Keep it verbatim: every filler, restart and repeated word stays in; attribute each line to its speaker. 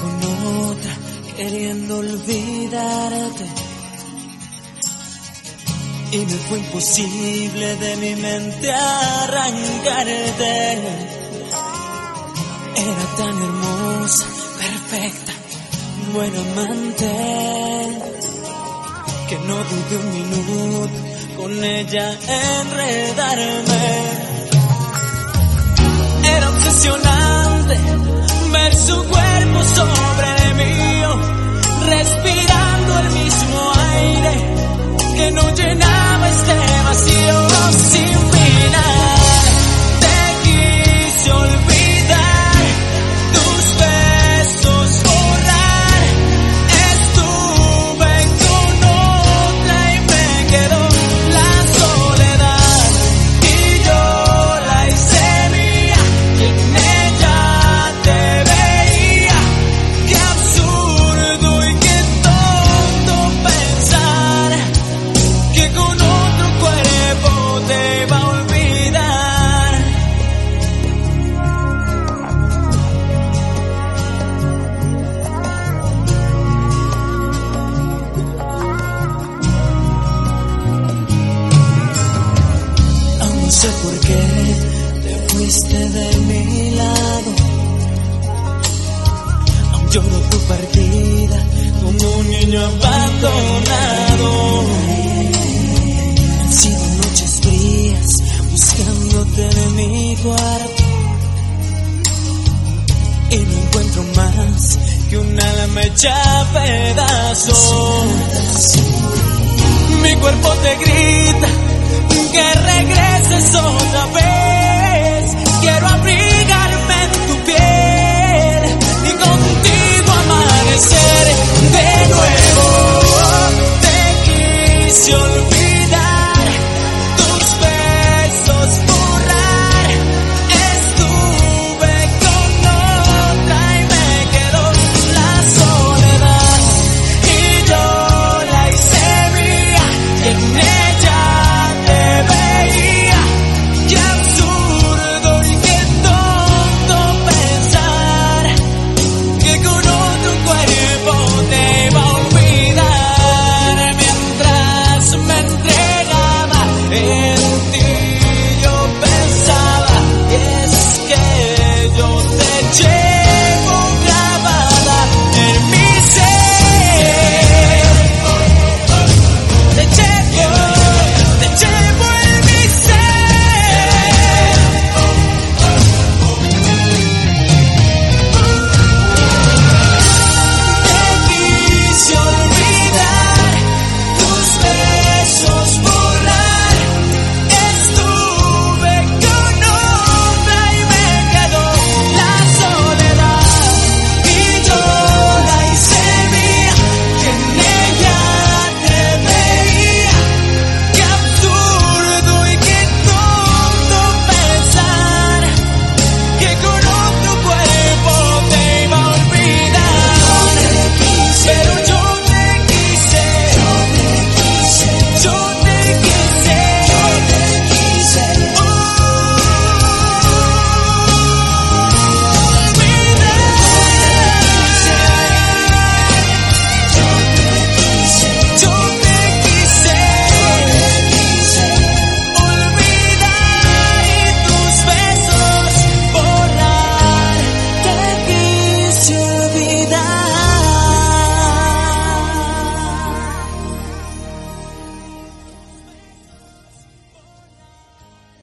Speaker 1: con otra, queriendo olvidarte. Y me fue imposible de mi mente arrancarte. Era tan hermosa, perfecta, buena amante, que no dudé un minuto con ella enredarme. Era obsesionante ver su cuerpo sobre el mío, respirando el mismo aire que no llenaba este vacío sin final. Te quise olvidar, tus besos borrar. Estuve con otra y me quedó la soledad. Y yo la hice mía, y en ella te veía. Qué absurdo y qué tonto pensar que con otro cuerpo te va a olvidar. Aún no sé por qué te fuiste de mi lado. Aún lloro tu partida como un niño abandonado. Han sido noches frías buscándote en mi cuarto, y no encuentro más que un alma hecha pedazos. Mi cuerpo te grita que regreses otra vez.